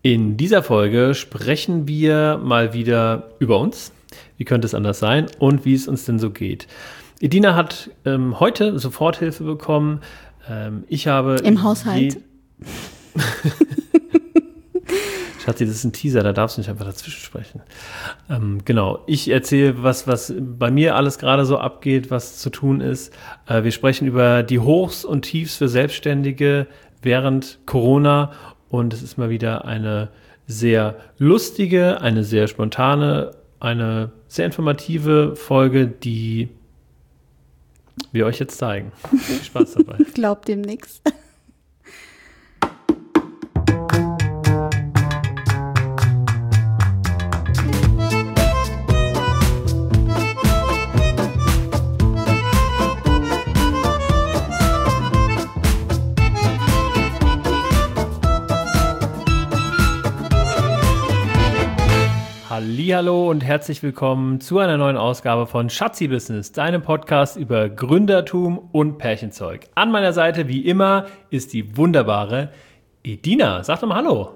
In dieser Folge sprechen wir mal wieder über uns. Wie könnte es anders sein und wie es uns denn so geht. Edina hat heute Soforthilfe bekommen. Ich habe... Im Haushalt. Schatzi, das ist ein Teaser, da darfst du nicht einfach dazwischen sprechen. Genau, ich erzähle, was bei mir alles gerade so abgeht, was zu tun ist. Wir sprechen über die Hochs und Tiefs für Selbstständige während Corona und es ist mal wieder eine sehr lustige, eine sehr spontane, eine sehr informative Folge, die wir euch jetzt zeigen. Viel Spaß dabei. Glaubt dem nix. Hallihallo und herzlich willkommen zu einer neuen Ausgabe von Schatzi Business, deinem Podcast über Gründertum und Pärchenzeug. An meiner Seite, wie immer, ist die wunderbare Edina. Sag doch mal Hallo.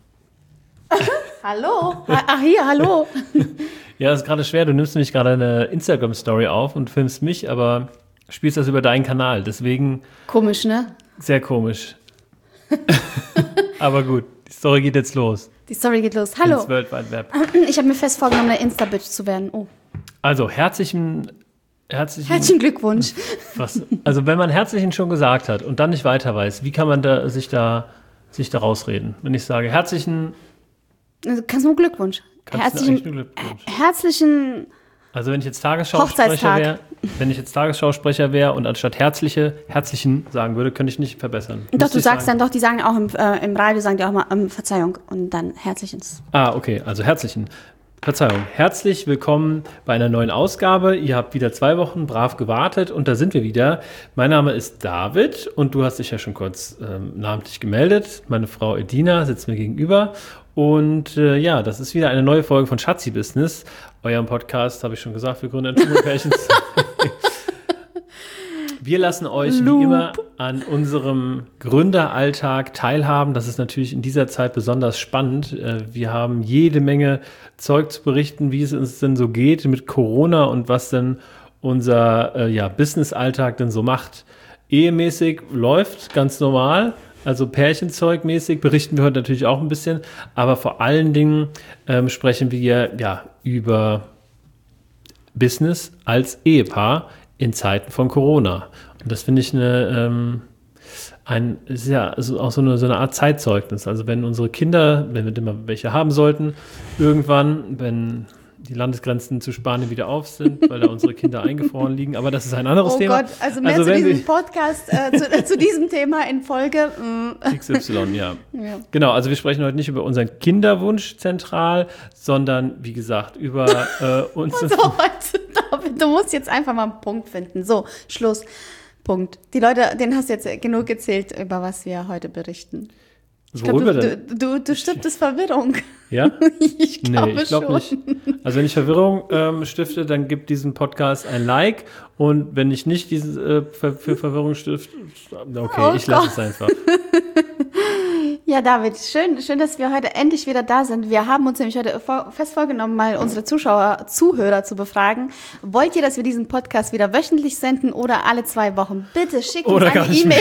Hallo? Ach hier, hallo. Ja, das ist gerade schwer. Du nimmst nämlich gerade eine Instagram-Story auf und filmst mich, aber spielst das über deinen Kanal. Deswegen... Komisch, ne? Sehr komisch. Aber gut, die Story geht jetzt los. Die Story geht los. Hallo. Ins World Wide Web. Ich habe mir fest vorgenommen, eine Insta-Bitch zu werden. Oh. Also, herzlichen Glückwunsch. Also, wenn man herzlichen schon gesagt hat und dann nicht weiter weiß, wie kann man sich da rausreden? Wenn ich sage herzlichen... Also, kannst du nur Glückwunsch. Herzlichen... Also wenn ich jetzt Tagesschausprecher wäre und anstatt herzlichen sagen würde, könnte ich nicht verbessern. Doch, du sagst dann doch, die sagen auch im Radio, sagen die auch mal Verzeihung und dann herzlichens. Ah, okay, also herzlichen. Verzeihung. Herzlich willkommen bei einer neuen Ausgabe. Ihr habt wieder 2 Wochen brav gewartet und da sind wir wieder. Mein Name ist David und du hast dich ja schon kurz namentlich gemeldet. Meine Frau Edina sitzt mir gegenüber. Und ja, das ist wieder eine neue Folge von Schatzi Business. Eurem Podcast, habe ich schon gesagt, für Gründertum und Pärchenzeug. Wir lassen euch wie immer an unserem Gründeralltag teilhaben. Das ist natürlich in dieser Zeit besonders spannend. Wir haben jede Menge Zeug zu berichten, wie es uns denn so geht mit Corona und was denn unser Business-Alltag denn so macht. Ehemäßig läuft ganz normal. Also Pärchenzeugmäßig berichten wir heute natürlich auch ein bisschen, aber vor allen Dingen sprechen wir über Business als Ehepaar in Zeiten von Corona. Und das finde ich auch so eine Art Zeitzeugnis. Also wenn unsere Kinder, wenn wir immer welche haben sollten, irgendwann, wenn die Landesgrenzen zu Spanien wieder auf sind, weil da unsere Kinder eingefroren liegen. Aber das ist ein anderes Thema. Oh Gott, also mehr zu diesem Podcast, zu diesem Thema in Folge. XY, ja. Genau, also wir sprechen heute nicht über unseren Kinderwunsch zentral, sondern, wie gesagt, über uns. So, David, du musst jetzt einfach mal einen Punkt finden. So, Schluss. Punkt. Die Leute, denen hast du jetzt genug erzählt, über was wir heute berichten. Ich glaube, du stiftest Verwirrung. Ja? Ich glaube schon. Nicht. Also wenn ich Verwirrung stifte, dann gibt diesem Podcast ein Like. Und wenn ich nicht für Verwirrung stifte, okay, ich lasse es einfach. Ja, David, schön, dass wir heute endlich wieder da sind. Wir haben uns nämlich heute fest vorgenommen, mal unsere Zuhörer zu befragen. Wollt ihr, dass wir diesen Podcast wieder wöchentlich senden oder alle 2 Wochen? Bitte schickt uns eine E-Mail.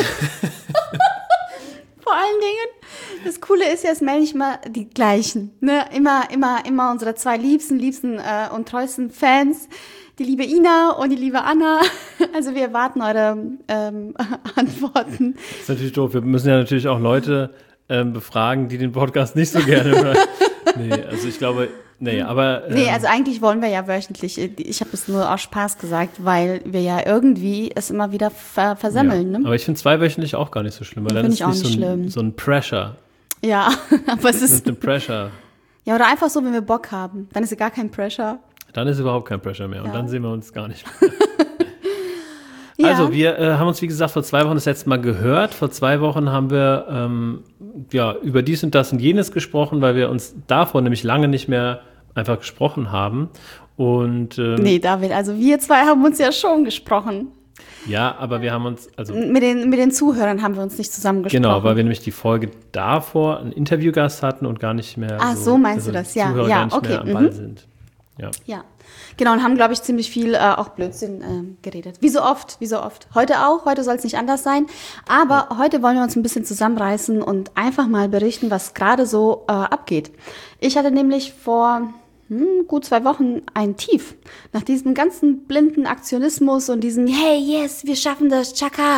Vor allen Dingen, das Coole ist ja, es melden nicht mal die gleichen. Ne? Immer unsere 2 liebsten und treuesten Fans. Die liebe Ina und die liebe Anna. Also wir erwarten eure Antworten. Das ist natürlich doof. Wir müssen ja natürlich auch Leute befragen, die den Podcast nicht so gerne hören. Also ich glaube... also eigentlich wollen wir ja wöchentlich. Ich habe es nur aus Spaß gesagt, weil wir ja irgendwie es immer wieder versemmeln. Ja, ne? Aber ich finde 2-wöchentlich auch gar nicht so schlimm, weil dann ist nicht so ein Pressure. Ja, aber es ist... ein Pressure. Ja, oder einfach so, wenn wir Bock haben. Dann ist es gar kein Pressure. Dann ist überhaupt kein Pressure mehr und dann sehen wir uns gar nicht mehr. Ja. Also wir haben uns, wie gesagt, vor 2 Wochen das letzte Mal gehört. Vor 2 Wochen haben wir über dies und das und jenes gesprochen, weil wir uns davor nämlich lange nicht mehr einfach gesprochen haben. Und nee, David, also wir 2 haben uns ja schon gesprochen. Ja, aber wir haben uns, also Mit den Zuhörern haben wir uns nicht zusammengesprochen. genau, weil wir nämlich die Folge davor einen Interviewgast hatten und gar nicht mehr so meinst du das, ja. Zuhörer Ja, gar nicht okay, mehr am Ball sind. Ja. Ja, genau, und haben, glaube ich, ziemlich viel auch Blödsinn geredet. Wie so oft. Heute auch, heute soll es nicht anders sein. Aber heute wollen wir uns ein bisschen zusammenreißen und einfach mal berichten, was gerade so abgeht. Ich hatte nämlich vor gut 2 Wochen ein Tief. Nach diesem ganzen blinden Aktionismus und diesem hey, yes, wir schaffen das, Chaka,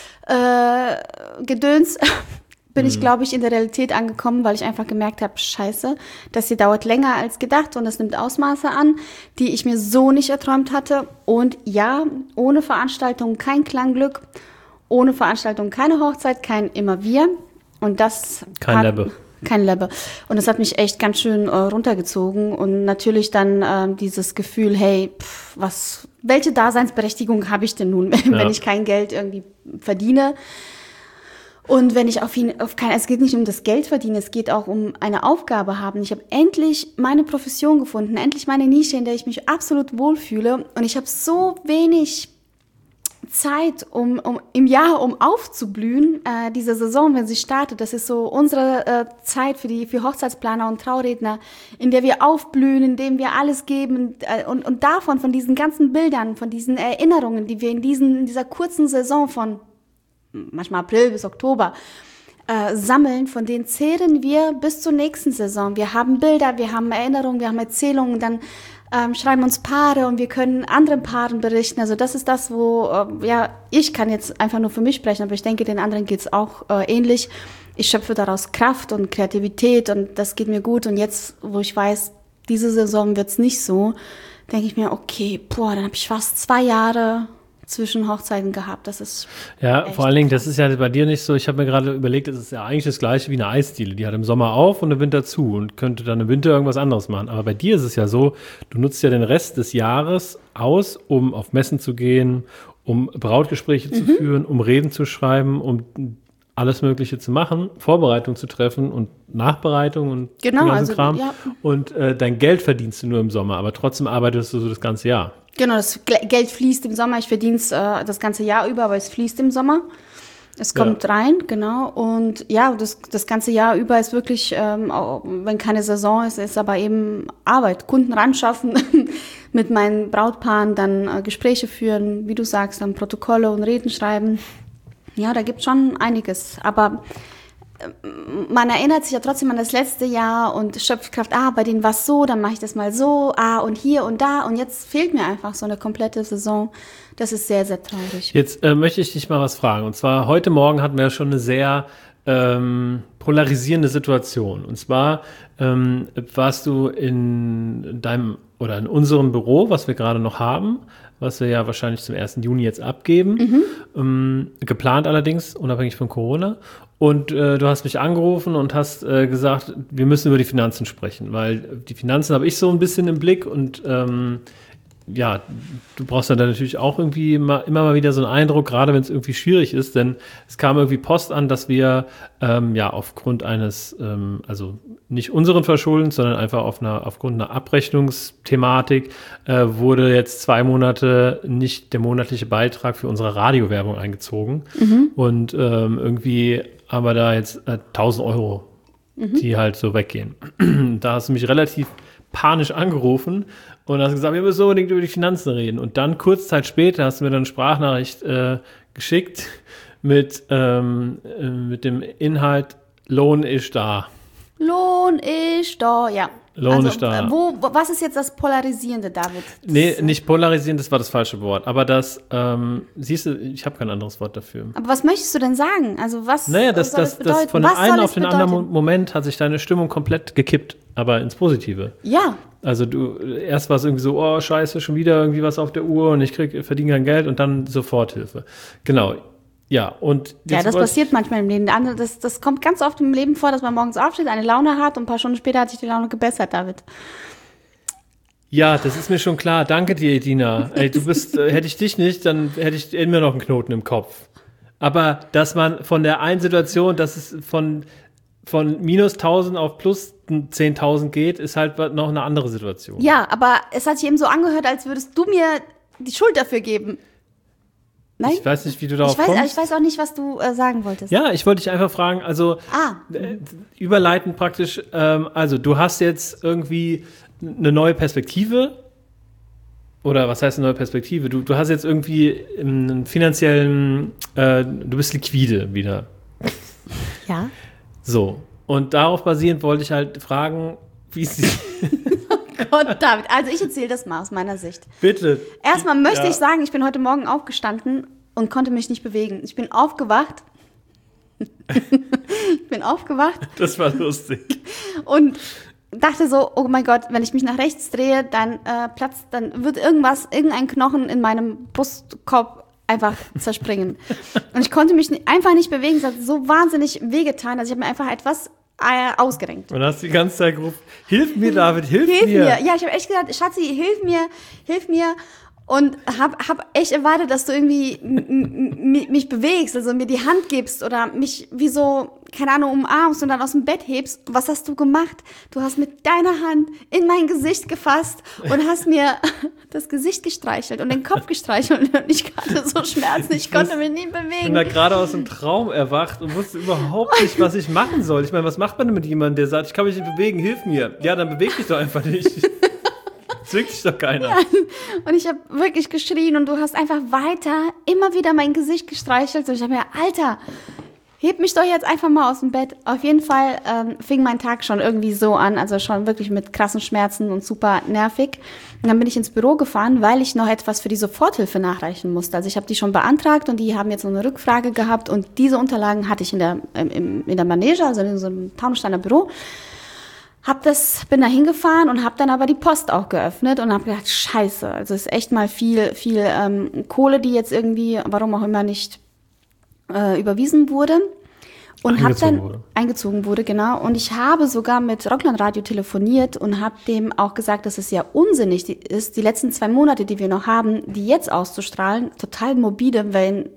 Gedöns, bin ich, glaube ich, in der Realität angekommen, weil ich einfach gemerkt habe, scheiße, das hier dauert länger als gedacht und das nimmt Ausmaße an, die ich mir so nicht erträumt hatte. Und ja, ohne Veranstaltung kein Klangglück, ohne Veranstaltung keine Hochzeit, kein immer wir. Und das Kein Lebbe. Kein Lebbe. Und das hat mich echt ganz schön runtergezogen. Und natürlich dann dieses Gefühl, hey, welche Daseinsberechtigung habe ich denn nun, wenn ich kein Geld irgendwie verdiene? Und wenn ich es geht nicht um das Geld verdienen, es geht auch um eine Aufgabe haben. Ich habe endlich meine Profession gefunden, endlich meine Nische, in der ich mich absolut wohlfühle. Und ich habe so wenig Zeit im Jahr, um aufzublühen, diese Saison, wenn sie startet. Das ist so unsere Zeit für Hochzeitsplaner und Trauredner, in der wir aufblühen, in dem wir alles geben und davon, von diesen ganzen Bildern, von diesen Erinnerungen, die wir in dieser kurzen Saison von manchmal April bis Oktober, sammeln, von denen zehren wir bis zur nächsten Saison. Wir haben Bilder, wir haben Erinnerungen, wir haben Erzählungen, dann schreiben uns Paare und wir können anderen Paaren berichten. Also das ist das, wo, ich kann jetzt einfach nur für mich sprechen, aber ich denke, den anderen geht's auch ähnlich. Ich schöpfe daraus Kraft und Kreativität und das geht mir gut. Und jetzt, wo ich weiß, diese Saison wird's nicht so, denke ich mir, okay, dann habe ich fast 2 Jahre zwischen Hochzeiten gehabt. Das ist vor allen Dingen, das ist ja bei dir nicht so, ich habe mir gerade überlegt, es ist ja eigentlich das Gleiche wie eine Eisdiele. Die hat im Sommer auf und im Winter zu und könnte dann im Winter irgendwas anderes machen. Aber bei dir ist es ja so, du nutzt ja den Rest des Jahres aus, um auf Messen zu gehen, um Brautgespräche zu führen, um Reden zu schreiben, um alles Mögliche zu machen, Vorbereitung zu treffen und Nachbereitung und den ganzen Kram. Ja. Und dein Geld verdienst du nur im Sommer, aber trotzdem arbeitest du so das ganze Jahr. Genau, das Geld fließt im Sommer. Ich verdiene es das ganze Jahr über, aber es fließt im Sommer. Es kommt rein, genau. Und ja, das ganze Jahr über ist wirklich, auch wenn keine Saison ist aber eben Arbeit. Kunden ranschaffen, mit meinen Brautpaaren dann Gespräche führen, wie du sagst, dann Protokolle und Reden schreiben. Ja, da gibt schon einiges. Aber man erinnert sich ja trotzdem an das letzte Jahr und schöpft Kraft, bei denen war es so, dann mache ich das mal so, und hier und da. Und jetzt fehlt mir einfach so eine komplette Saison. Das ist sehr, sehr traurig. Jetzt möchte ich dich mal was fragen. Und zwar, heute Morgen hatten wir ja schon eine sehr polarisierende Situation. Und zwar warst du in unserem Büro, was wir gerade noch haben, was wir ja wahrscheinlich zum 1. Juni jetzt abgeben, geplant allerdings, unabhängig von Corona. Und du hast mich angerufen und hast gesagt, wir müssen über die Finanzen sprechen, weil die Finanzen habe ich so ein bisschen im Blick und du brauchst dann natürlich auch irgendwie immer mal wieder so einen Eindruck, gerade wenn es irgendwie schwierig ist, denn es kam irgendwie Post an, dass wir aufgrund eines, also nicht unseren Verschuldens, sondern einfach aufgrund einer Abrechnungsthematik wurde jetzt 2 Monate nicht der monatliche Beitrag für unsere Radiowerbung eingezogen und irgendwie haben wir da jetzt 1.000 Euro, die halt so weggehen. Da hast du mich relativ panisch angerufen und hast gesagt, wir müssen unbedingt über die Finanzen reden. Und dann, kurz Zeit später, hast du mir dann eine Sprachnachricht geschickt mit dem Inhalt, Lohn ist da. Lohn ist da, ja. Lohn ist da. Was ist jetzt das Polarisierende, David? Nee, nicht polarisierend, das war das falsche Wort. Aber das, siehst du, ich habe kein anderes Wort dafür. Aber was möchtest du denn sagen? Also was soll das bedeuten? Von dem einen auf den anderen Moment hat sich deine Stimmung komplett gekippt, aber ins Positive. Ja. Also erst war es irgendwie so, oh scheiße, schon wieder irgendwie was auf der Uhr und ich verdiene kein Geld und dann Soforthilfe. Genau. Ja, und das passiert manchmal im Leben. Das kommt ganz oft im Leben vor, dass man morgens aufsteht, eine Laune hat und ein paar Stunden später hat sich die Laune gebessert, David. Ja, das ist mir schon klar. Danke dir, Edina. Ey, hätte ich dich nicht, dann hätte ich immer noch einen Knoten im Kopf. Aber dass man von der einen Situation, dass es von minus 1.000 auf plus 10.000 geht, ist halt noch eine andere Situation. Ja, aber es hat sich eben so angehört, als würdest du mir die Schuld dafür geben. Nein? Ich weiß nicht, wie du darauf kommst. Ich weiß auch nicht, was du sagen wolltest. Ja, ich wollte dich einfach fragen, also überleiten praktisch, also du hast jetzt irgendwie eine neue Perspektive, oder was heißt eine neue Perspektive? Du hast jetzt irgendwie einen finanziellen, du bist liquide wieder. Ja. So, und darauf basierend wollte ich halt fragen, wie es Gott, David, also ich erzähle das mal aus meiner Sicht. Bitte. Erstmal möchte ich sagen, ich bin heute Morgen aufgestanden und konnte mich nicht bewegen. Ich bin aufgewacht. Das war lustig. Und dachte so, oh mein Gott, wenn ich mich nach rechts drehe, dann dann wird irgendein Knochen in meinem Brustkorb einfach zerspringen. Und ich konnte mich einfach nicht bewegen. Es hat so wahnsinnig wehgetan. Also ich habe mir einfach etwas ausgerenkt. Und hast die ganze Zeit gerufen, hilf mir, David, hilf mir. Ja, ich habe echt gesagt, Schatzi, hilf mir. Und hab echt erwartet, dass du irgendwie mich bewegst, also mir die Hand gibst oder mich wie so, keine Ahnung, umarmst und dann aus dem Bett hebst. Was hast du gemacht? Du hast mit deiner Hand in mein Gesicht gefasst und hast mir das Gesicht gestreichelt und den Kopf gestreichelt und ich hatte so Schmerzen, ich konnte mich nie bewegen. Ich bin da gerade aus dem Traum erwacht und wusste überhaupt nicht, was ich machen soll. Ich meine, was macht man denn mit jemandem, der sagt, ich kann mich nicht bewegen, hilf mir. Ja, dann beweg dich doch einfach nicht. Zwingt dich doch keiner. Ja, und ich habe wirklich geschrien und du hast einfach weiter immer wieder mein Gesicht gestreichelt. Und ich habe mir, Alter, heb mich doch jetzt einfach mal aus dem Bett. Auf jeden Fall fing mein Tag schon irgendwie so an, also schon wirklich mit krassen Schmerzen und super nervig. Und dann bin ich ins Büro gefahren, weil ich noch etwas für die Soforthilfe nachreichen musste. Also ich habe die schon beantragt und die haben jetzt noch eine Rückfrage gehabt und diese Unterlagen hatte ich in der Manege, also in so einem Taunussteiner Büro. Bin da hingefahren und habe dann aber die Post auch geöffnet und habe gedacht, scheiße, also es ist echt mal viel Kohle, die jetzt irgendwie, warum auch immer, nicht überwiesen wurde. Und eingezogen wurde, genau. Und ich habe sogar mit Rockland Radio telefoniert und habe dem auch gesagt, dass es ja unsinnig ist, die letzten 2 Monate, die wir noch haben, die jetzt auszustrahlen, total morbide, wenn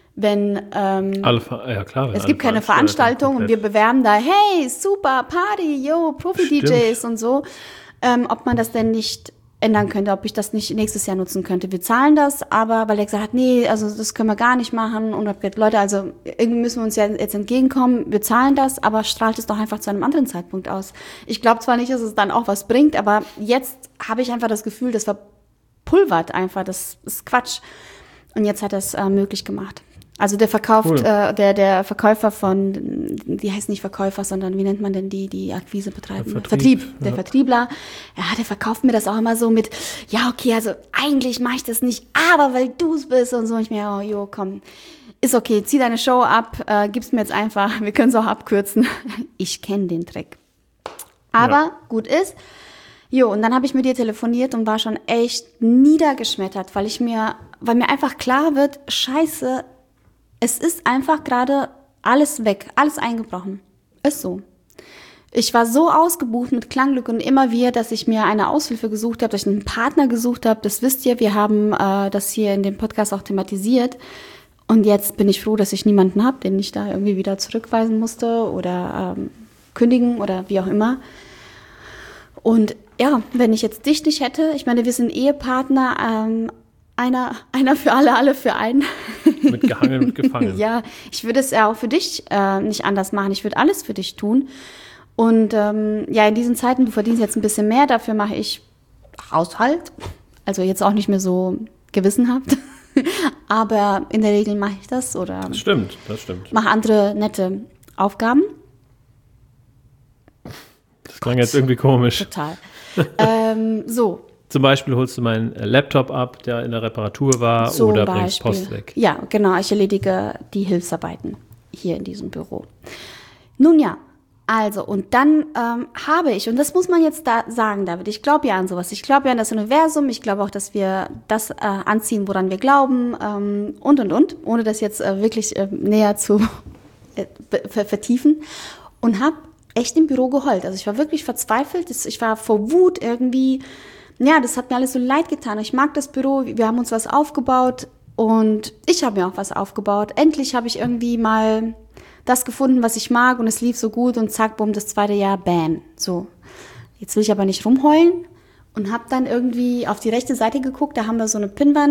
es gibt keine Veranstaltung und wir bewerben da, hey, super, Party, yo, Profi-DJs und so, ob man das denn nicht ändern könnte, ob ich das nicht nächstes Jahr nutzen könnte. Wir zahlen das, aber weil er gesagt hat, nee, also das können wir gar nicht machen und hab gesagt, Leute, also irgendwie müssen wir uns ja jetzt entgegenkommen, wir zahlen das, aber strahlt es doch einfach zu einem anderen Zeitpunkt aus. Ich glaube zwar nicht, dass es dann auch was bringt, aber jetzt habe ich einfach das Gefühl, das verpulvert einfach, das ist Quatsch. Und jetzt hat er es möglich gemacht. Also der verkauft, cool. Der Verkäufer die heißt nicht Verkäufer, sondern wie nennt man denn die Akquise betreiben? Vertrieb. Ja. Der Vertriebler, ja, der verkauft mir das auch immer so mit, ja, okay, also eigentlich mache ich das nicht, aber weil du es bist und so. Ich mir, oh, jo, komm, ist okay, zieh deine Show ab, gib's mir jetzt einfach, wir können es auch abkürzen. Ich kenne den Trick. Aber gut ist, jo, und dann habe ich mit dir telefoniert und war schon echt niedergeschmettert, weil mir einfach klar wird, scheiße, es ist einfach gerade alles weg, alles eingebrochen. Ist so. Ich war so ausgebucht mit Klangglück und immer wieder, dass ich mir eine Aushilfe gesucht habe, dass ich einen Partner gesucht habe. Das wisst ihr, wir haben das hier in dem Podcast auch thematisiert. Und jetzt bin ich froh, dass ich niemanden habe, den ich da irgendwie wieder zurückweisen musste oder kündigen oder wie auch immer. Und ja, wenn ich jetzt dich nicht hätte, ich meine, wir sind Ehepartner, einer für alle für einen. Mit gehangen und gefangen. Ja, ich würde es ja auch für dich nicht anders machen. Ich würde alles für dich tun. Und ja, in diesen Zeiten, du verdienst jetzt ein bisschen mehr, dafür mache ich Haushalt. Also jetzt auch nicht mehr so gewissenhaft. Aber in der Regel mache ich das. Oder das stimmt. Mache andere nette Aufgaben. Das klang jetzt irgendwie komisch. Total. So. Zum Beispiel holst du meinen Laptop ab, der in der Reparatur war, oder bringst Post weg. Ja, genau. Ich erledige die Hilfsarbeiten hier in diesem Büro. Nun ja, also und dann habe ich, und das muss man jetzt da sagen, David, ich glaube ja an sowas. Ich glaube ja an das Universum. Ich glaube auch, dass wir das anziehen, woran wir glauben und, ohne das jetzt wirklich näher zu vertiefen. Und habe echt im Büro geheult. Also ich war wirklich verzweifelt. Ich war vor Wut irgendwie. Ja, das hat mir alles so leid getan. Ich mag das Büro, wir haben uns was aufgebaut und ich habe mir auch was aufgebaut. Endlich habe ich irgendwie mal das gefunden, was ich mag und es lief so gut und zack, bumm, das 2. Jahr, bam. So, jetzt will ich aber nicht rumheulen und habe dann irgendwie auf die rechte Seite geguckt, da haben wir so eine Pinnwand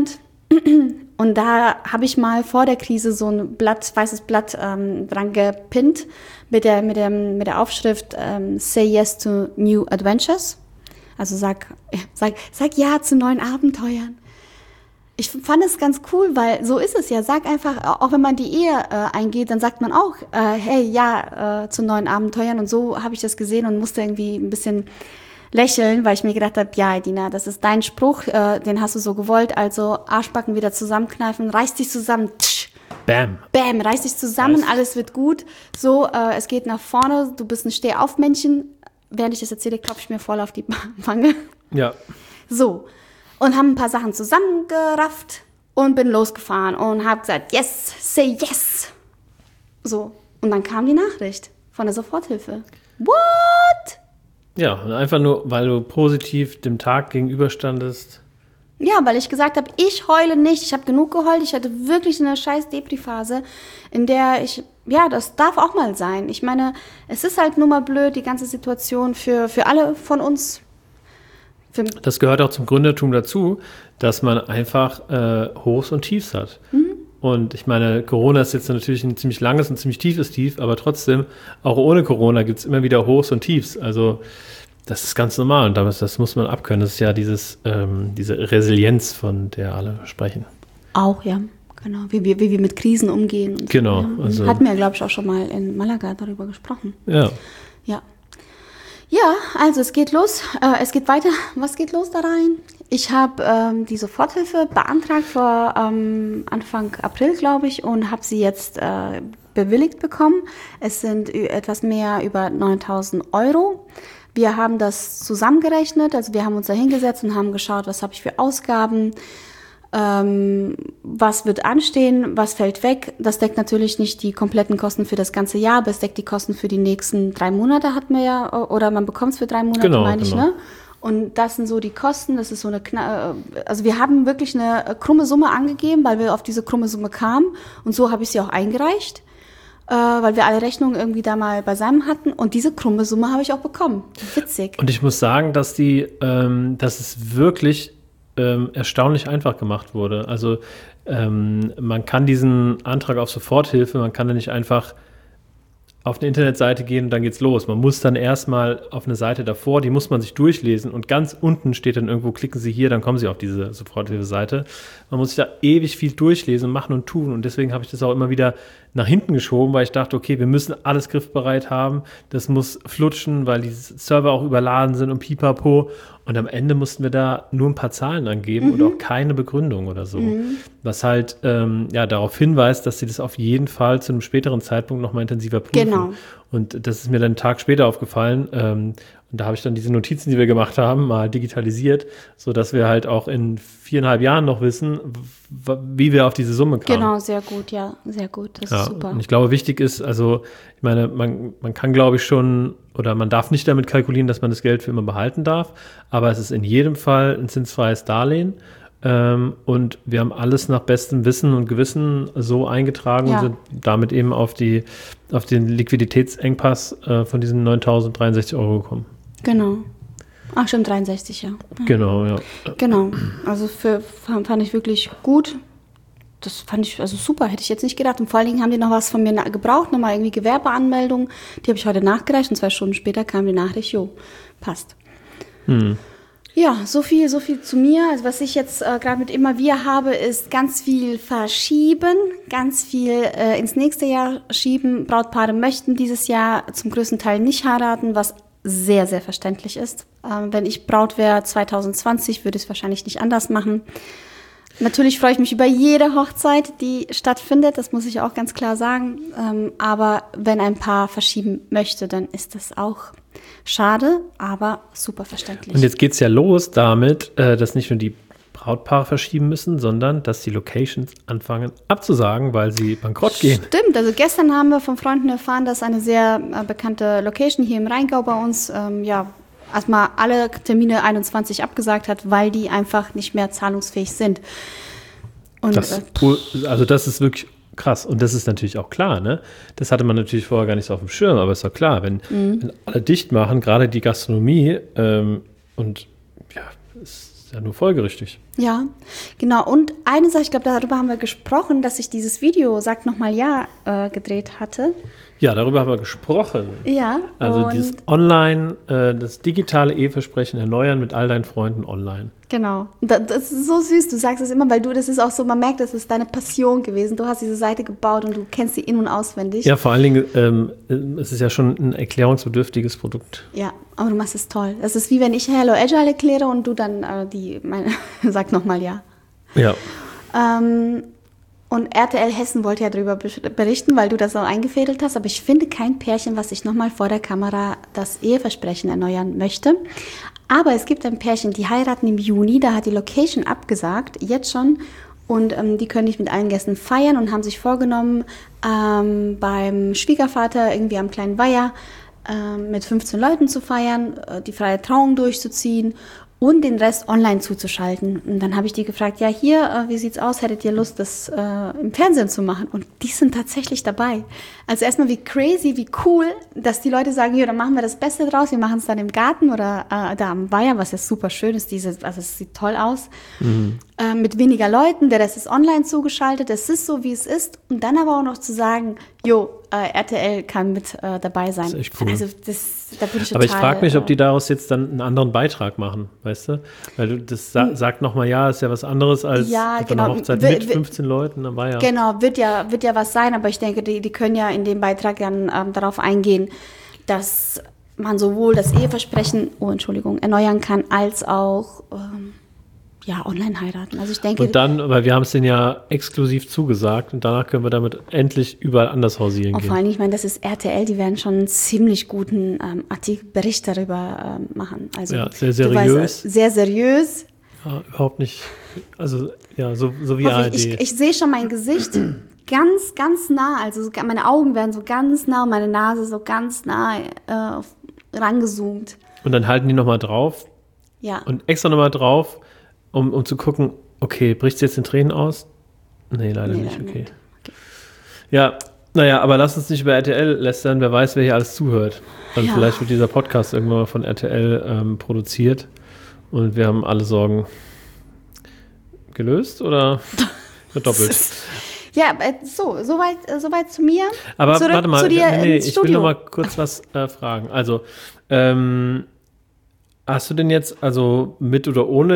Und da habe ich mal vor der Krise so ein weißes Blatt dran gepinnt mit der Aufschrift Say Yes to New Adventures. Also sag ja zu neuen Abenteuern. Ich fand es ganz cool, weil so ist es ja. Sag einfach, auch wenn man die Ehe eingeht, dann sagt man auch, hey, ja, zu neuen Abenteuern. Und so habe ich das gesehen und musste irgendwie ein bisschen lächeln, weil ich mir gedacht habe, ja, Edina, das ist dein Spruch, den hast du so gewollt. Also Arschbacken wieder zusammenkneifen, reiß dich zusammen. Tsch, Bam. Bam, reiß dich zusammen, alles wird gut. So, es geht nach vorne, du bist ein Stehaufmännchen. Während ich das erzähle, klopfe ich mir voll auf die Wange. Ja. So. Und haben ein paar Sachen zusammengerafft und bin losgefahren und habe gesagt, yes, say yes. So, und dann kam die Nachricht von der Soforthilfe. What? Ja, einfach nur, weil du positiv dem Tag gegenüberstandest. Ja, weil ich gesagt habe, ich heule nicht. Ich habe genug geheult. Ich hatte wirklich eine scheiß Depri-Phase, in der das darf auch mal sein. Ich meine, es ist halt nur mal blöd, die ganze Situation für alle von uns. Das gehört auch zum Gründertum dazu, dass man einfach Hochs und Tiefs hat. Und ich meine, Corona ist jetzt natürlich ein ziemlich langes und ziemlich tiefes Tief, aber trotzdem, auch ohne Corona gibt es immer wieder Hochs und Tiefs. Also das ist ganz normal und das muss man abkönnen. Das ist ja diese Resilienz, von der alle sprechen. Auch, ja. Genau, wie wir mit Krisen umgehen. Und genau. So, ja. Also, hatten wir, glaube ich, auch schon mal in Malaga darüber gesprochen. Ja. Ja. Ja, also es geht los, es geht weiter. Was geht los da rein? Ich habe die Soforthilfe beantragt vor Anfang April, glaube ich, und habe sie jetzt bewilligt bekommen. Es sind etwas mehr über 9.000 €. Wir haben das zusammengerechnet, also wir haben uns da hingesetzt und haben geschaut, was habe ich für Ausgaben, was wird anstehen, was fällt weg. Das deckt natürlich nicht die kompletten Kosten für das ganze Jahr, aber es deckt die Kosten für die nächsten 3 Monate, hat man ja, oder man bekommt es für 3 Monate, meine ich, ne? Und das sind so die Kosten, das ist so also wir haben wirklich eine krumme Summe angegeben, weil wir auf diese krumme Summe kamen und so habe ich sie auch eingereicht, weil wir alle Rechnungen irgendwie da mal beisammen hatten und diese krumme Summe habe ich auch bekommen. Witzig. Und ich muss sagen, dass es wirklich erstaunlich einfach gemacht wurde. Also man kann diesen Antrag auf Soforthilfe, man kann da nicht einfach auf eine Internetseite gehen und dann geht's los. Man muss dann erstmal auf eine Seite davor, die muss man sich durchlesen und ganz unten steht dann irgendwo, klicken Sie hier, dann kommen Sie auf diese Soforthilfe-Seite. Man muss sich da ewig viel durchlesen, machen und tun und deswegen habe ich das auch immer wieder nach hinten geschoben, weil ich dachte, okay, wir müssen alles griffbereit haben, das muss flutschen, weil die Server auch überladen sind und pipapo und am Ende mussten wir da nur ein paar Zahlen angeben und auch keine Begründung oder so, was halt darauf hinweist, dass sie das auf jeden Fall zu einem späteren Zeitpunkt nochmal intensiver prüfen. Genau. Und das ist mir dann einen Tag später aufgefallen. Und da habe ich dann diese Notizen, die wir gemacht haben, mal digitalisiert, sodass wir halt auch in 4,5 Jahren noch wissen, wie wir auf diese Summe kamen. Genau, sehr gut, ja, sehr gut. Das ist super. Und ich glaube, wichtig ist, also ich meine, man kann, glaube ich, schon, oder man darf nicht damit kalkulieren, dass man das Geld für immer behalten darf, aber es ist in jedem Fall ein zinsfreies Darlehen. Und wir haben alles nach bestem Wissen und Gewissen so eingetragen und sind damit eben auf den Liquiditätsengpass von diesen 9.063 € gekommen. Genau. Ach, stimmt, 63, ja. Genau, ja. Genau. Also fand ich wirklich gut. Das fand ich also super, hätte ich jetzt nicht gedacht. Und vor allen Dingen haben die noch was von mir gebraucht, nochmal irgendwie Gewerbeanmeldung. Die habe ich heute nachgereicht und 2 Stunden später kam die Nachricht, jo, passt. Ja, so viel zu mir. Also was ich jetzt gerade mit immer wir habe, ist ganz viel verschieben, ganz viel ins nächste Jahr schieben. Brautpaare möchten dieses Jahr zum größten Teil nicht heiraten, was sehr, sehr verständlich ist. Wenn ich Braut wäre 2020, würde ich es wahrscheinlich nicht anders machen. Natürlich freue ich mich über jede Hochzeit, die stattfindet, das muss ich auch ganz klar sagen. Aber wenn ein Paar verschieben möchte, dann ist das auch schade, aber super verständlich. Und jetzt geht es ja los damit, dass nicht nur die Brautpaare verschieben müssen, sondern dass die Locations anfangen abzusagen, weil sie bankrott gehen. Stimmt, also gestern haben wir von Freunden erfahren, dass eine sehr bekannte Location hier im Rheingau bei uns erstmal alle Termine 21 abgesagt hat, weil die einfach nicht mehr zahlungsfähig sind. Und, das ist wirklich krass. Und das ist natürlich auch klar, ne? Das hatte man natürlich vorher gar nicht so auf dem Schirm, aber ist doch klar, wenn alle dicht machen, gerade die Gastronomie, und ja, ist ja nur folgerichtig. Ja, genau. Und eine Sache, ich glaube, darüber haben wir gesprochen, dass ich dieses Video, sag nochmal ja, gedreht hatte. Ja, darüber haben wir gesprochen. Ja. Also dieses Online, das digitale Eheversprechen erneuern mit all deinen Freunden online. Genau. Das ist so süß, du sagst es immer, weil das ist auch so, man merkt, das ist deine Passion gewesen. Du hast diese Seite gebaut und du kennst sie in- und auswendig. Ja, vor allen Dingen, es ist ja schon ein erklärungsbedürftiges Produkt. Ja, aber du machst es toll. Das ist wie wenn ich Hello Agile erkläre und du dann sag nochmal ja. Ja. Und RTL Hessen wollte ja darüber berichten, weil du das auch eingefädelt hast. Aber ich finde kein Pärchen, was sich nochmal vor der Kamera das Eheversprechen erneuern möchte. Aber es gibt ein Pärchen, die heiraten im Juni. Da hat die Location abgesagt, jetzt schon. Und die können nicht mit allen Gästen feiern und haben sich vorgenommen, beim Schwiegervater irgendwie am kleinen Weiher mit 15 Leuten zu feiern, die freie Trauung durchzuziehen und den Rest online zuzuschalten. Und dann habe ich die gefragt, ja hier, wie sieht's aus, hättet ihr Lust, das im Fernsehen zu machen? Und die sind tatsächlich dabei. Also erstmal wie crazy, wie cool, dass die Leute sagen, ja, dann machen wir das Beste draus, wir machen es dann im Garten oder da am Weiher, was ja super schön ist, also es sieht toll aus, mit weniger Leuten, der Rest ist online zugeschaltet, es ist so, wie es ist. Und dann aber auch noch zu sagen, jo, RTL kann mit dabei sein. Das ist echt cool. Also da bin ich total, Aber ich frage mich, ob die daraus jetzt dann einen anderen Beitrag machen, weißt du? Weil du das sagt nochmal, ja, ist ja was anderes als ja, auf einer Hochzeit mit 15 Leuten dabei. Ja. Genau, wird ja was sein, aber ich denke, die können ja in dem Beitrag dann darauf eingehen, dass man sowohl das Eheversprechen, erneuern kann, als auch online heiraten. Also ich denke. Und dann, weil wir haben es denen ja exklusiv zugesagt und danach können wir damit endlich überall anders hausieren gehen. Vor allem, ich meine, das ist RTL, die werden schon einen ziemlich guten Bericht darüber machen. Also, ja, sehr seriös. Sehr seriös. Ja, überhaupt nicht. Also, ja, so wie ARD. Ich sehe schon mein Gesicht ganz, ganz nah. Also meine Augen werden so ganz nah und meine Nase so ganz nah rangezoomt. Und dann halten die nochmal drauf. Ja. Und extra nochmal drauf, um zu gucken, okay, bricht es jetzt in Tränen aus? Nee, leider nicht, okay. Ja, naja, aber lass uns nicht über RTL lästern, wer weiß, wer hier alles zuhört. Dann vielleicht wird dieser Podcast irgendwann mal von RTL produziert und wir haben alle Sorgen gelöst oder doppelt? Ja, soweit zu mir. Aber Zurück warte mal, zu dir ich will noch mal kurz was fragen. Also, hast du denn jetzt, also mit oder ohne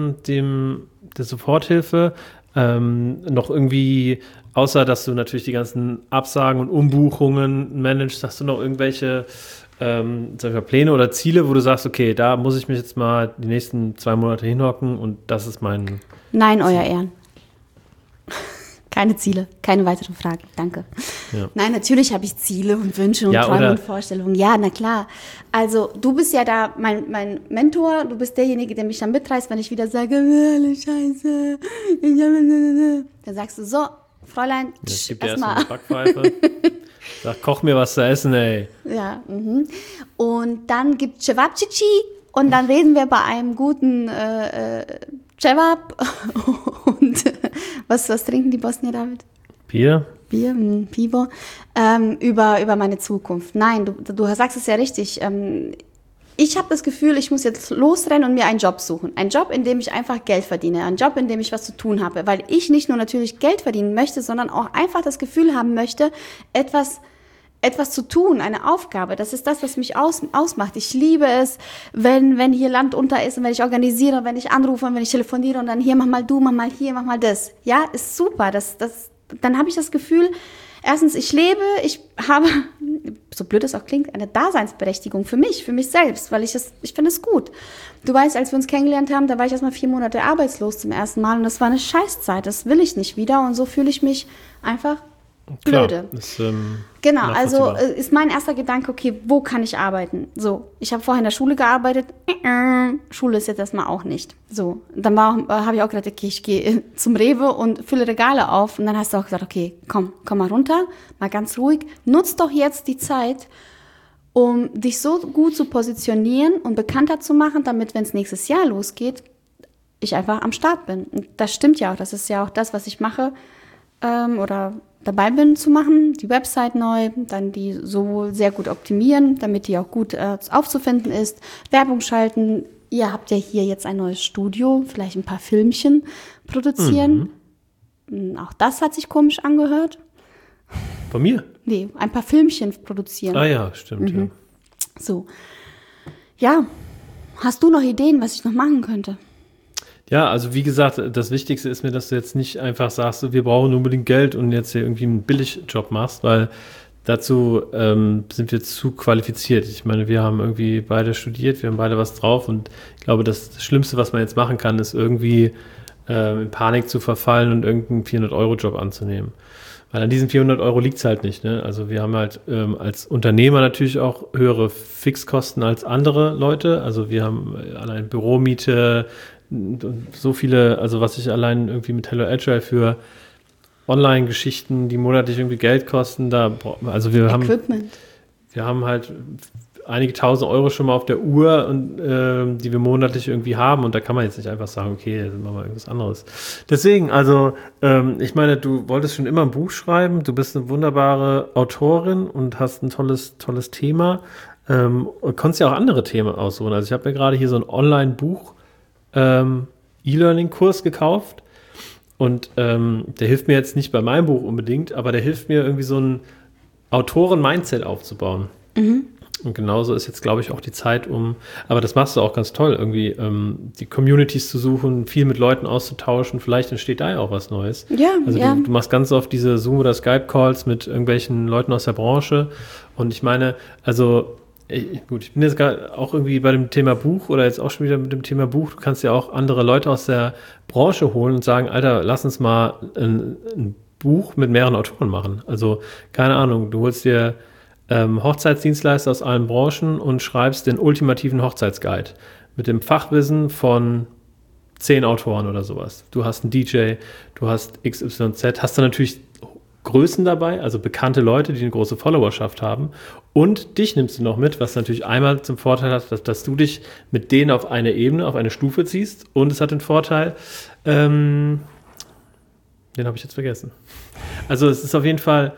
der Soforthilfe, noch irgendwie, außer dass du natürlich die ganzen Absagen und Umbuchungen managst, hast du noch irgendwelche Pläne oder Ziele, wo du sagst, okay, da muss ich mich jetzt mal die nächsten 2 Monate hinhocken und das ist mein... Nein, Euer Ehren. Keine Ziele, keine weiteren Fragen, danke. Ja. Nein, natürlich habe ich Ziele und Wünsche und Träume und Vorstellungen. Ja, na klar. Also du bist ja da mein Mentor, du bist derjenige, der mich dann mitreißt, wenn ich wieder sage, Scheiße. Dann sagst du, so, Fräulein, ich gebe dir erstmal eine Backpfeife. Sag, koch mir was zu essen, ey. Ja, und dann gibt Cevapcici und dann reden wir bei einem guten Cevap und was trinken die Bosnier, David? Bier, Pivo, über meine Zukunft. Nein, du sagst es ja richtig. Ich habe das Gefühl, ich muss jetzt losrennen und mir einen Job suchen. Einen Job, in dem ich einfach Geld verdiene. Einen Job, in dem ich was zu tun habe. Weil ich nicht nur natürlich Geld verdienen möchte, sondern auch einfach das Gefühl haben möchte, etwas zu tun, eine Aufgabe. Das ist das, was mich ausmacht. Ich liebe es, wenn hier Land unter ist und wenn ich organisiere, wenn ich anrufe und wenn ich telefoniere und dann hier, mach mal du, mach mal hier, mach mal das. Ja, ist super. Dann habe ich das Gefühl, erstens, ich lebe, ich habe, so blöd es auch klingt, eine Daseinsberechtigung für mich selbst, weil ich finde es gut. Du weißt, als wir uns kennengelernt haben, da war ich erstmal 4 Monate arbeitslos zum ersten Mal und das war eine Scheißzeit. Das will ich nicht wieder und so fühle ich mich einfach blöde. Klar, genau, also ist mein erster Gedanke, okay, wo kann ich arbeiten? So, ich habe vorher in der Schule gearbeitet. Schule ist jetzt erstmal auch nicht. So, dann habe ich auch gedacht, okay, ich gehe zum Rewe und fülle Regale auf. Und dann hast du auch gesagt, okay, komm mal runter, mal ganz ruhig. Nutz doch jetzt die Zeit, um dich so gut zu positionieren und bekannter zu machen, damit, wenn es nächstes Jahr losgeht, ich einfach am Start bin. Und das stimmt ja auch. Das ist ja auch das, was ich mache oder dabei bin zu machen, die Website neu, dann die so sehr gut optimieren, damit die auch gut aufzufinden ist, Werbung schalten, ihr habt ja hier jetzt ein neues Studio, vielleicht ein paar Filmchen produzieren. Auch das hat sich komisch angehört. Von mir? Nee, ein paar Filmchen produzieren. Ah ja, stimmt, ja. So. Ja, hast du noch Ideen, was ich noch machen könnte? Ja, also wie gesagt, das Wichtigste ist mir, dass du jetzt nicht einfach sagst, wir brauchen unbedingt Geld und jetzt hier irgendwie einen Billigjob machst, weil dazu sind wir zu qualifiziert. Ich meine, wir haben irgendwie beide studiert, wir haben beide was drauf und ich glaube, das Schlimmste, was man jetzt machen kann, ist irgendwie in Panik zu verfallen und irgendeinen 400-Euro-Job anzunehmen. Weil an diesen 400 Euro liegt es halt nicht. Ne? Also wir haben halt als Unternehmer natürlich auch höhere Fixkosten als andere Leute. Also wir haben allein Büromiete und so viele, also was ich allein irgendwie mit Hello Agile für Online-Geschichten, die monatlich irgendwie Geld kosten, also wir haben halt einige tausend Euro schon mal auf der Uhr, und die wir monatlich irgendwie haben, und da kann man jetzt nicht einfach sagen, okay, dann machen wir irgendwas anderes. Deswegen, also ich meine, du wolltest schon immer ein Buch schreiben, du bist eine wunderbare Autorin und hast ein tolles Thema, und konntest ja auch andere Themen aussuchen. Also ich habe mir gerade hier so ein Online-Buch E-Learning-Kurs gekauft, und der hilft mir jetzt nicht bei meinem Buch unbedingt, aber der hilft mir irgendwie so ein Autoren-Mindset aufzubauen. Und genauso ist jetzt, glaube ich, auch die Zeit, aber das machst du auch ganz toll, irgendwie die Communities zu suchen, viel mit Leuten auszutauschen, vielleicht entsteht da ja auch was Neues. Ja, also ja. Du machst ganz oft diese Zoom- oder Skype-Calls mit irgendwelchen Leuten aus der Branche, und ich meine, also ich bin jetzt gerade auch irgendwie bei dem Thema Buch oder jetzt auch schon wieder mit dem Thema Buch. Du kannst ja auch andere Leute aus der Branche holen und sagen, Alter, lass uns mal ein Buch mit mehreren Autoren machen. Also, keine Ahnung, du holst dir Hochzeitsdienstleister aus allen Branchen und schreibst den ultimativen Hochzeitsguide mit dem Fachwissen von 10 Autoren oder sowas. Du hast einen DJ, du hast XYZ, hast dann natürlich Größen dabei, also bekannte Leute, die eine große Followerschaft haben, und dich nimmst du noch mit, was natürlich einmal zum Vorteil hat, dass du dich mit denen auf eine Ebene, auf eine Stufe ziehst, und es hat den Vorteil, den habe ich jetzt vergessen. Also es ist auf jeden Fall,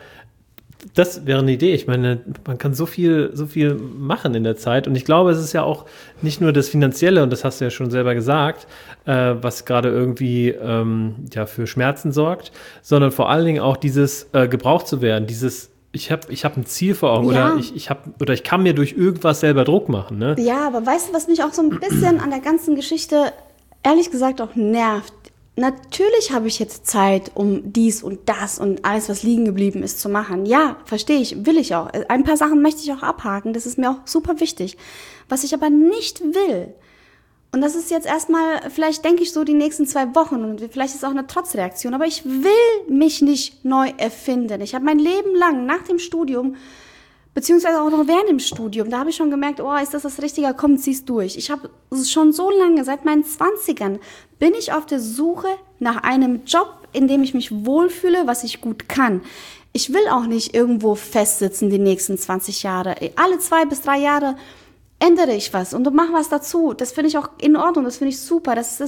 das wäre eine Idee. Ich meine, man kann so viel machen in der Zeit, und ich glaube, es ist ja auch nicht nur das Finanzielle, und das hast du ja schon selber gesagt, was gerade irgendwie für Schmerzen sorgt, sondern vor allen Dingen auch dieses gebraucht zu werden, dieses ich hab ein Ziel vor Augen, Ja. oder ich kann mir durch irgendwas selber Druck machen. Ne? Ja, aber weißt du, was mich auch so ein bisschen an der ganzen Geschichte ehrlich gesagt auch nervt? Natürlich habe ich jetzt Zeit, um dies und das und alles, was liegen geblieben ist, zu machen. Ja, verstehe ich, will ich auch. Ein paar Sachen möchte ich auch abhaken, das ist mir auch super wichtig. Was ich aber nicht will, und das ist jetzt erstmal, vielleicht denke ich so die nächsten 2 Wochen, und vielleicht ist es auch eine Trotzreaktion, aber ich will mich nicht neu erfinden. Ich habe mein Leben lang nach dem Studium, beziehungsweise auch noch während dem Studium, da habe ich schon gemerkt, oh, ist das Richtige, komm, zieh's durch. Ich habe schon so lange, seit meinen 20ern, bin ich auf der Suche nach einem Job, in dem ich mich wohlfühle, was ich gut kann. Ich will auch nicht irgendwo festsitzen die nächsten 20 Jahre. Alle 2 bis 3 Jahre ändere ich was und mache was dazu. Das finde ich auch in Ordnung, das finde ich super, das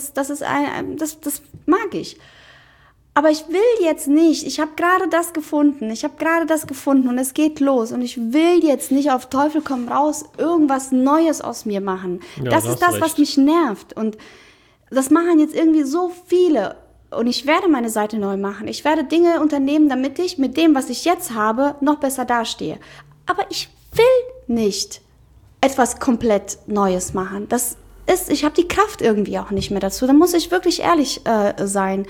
mag ich. Aber ich will jetzt nicht, ich habe gerade das gefunden und es geht los, und ich will jetzt nicht auf Teufel komm raus irgendwas Neues aus mir machen. Ja, das ist das, was mich nervt, und das machen jetzt irgendwie so viele, und ich werde meine Seite neu machen. Ich werde Dinge unternehmen, damit ich mit dem, was ich jetzt habe, noch besser dastehe. Aber ich will nicht etwas komplett Neues machen. Ich habe die Kraft irgendwie auch nicht mehr dazu. Da muss ich wirklich ehrlich sein.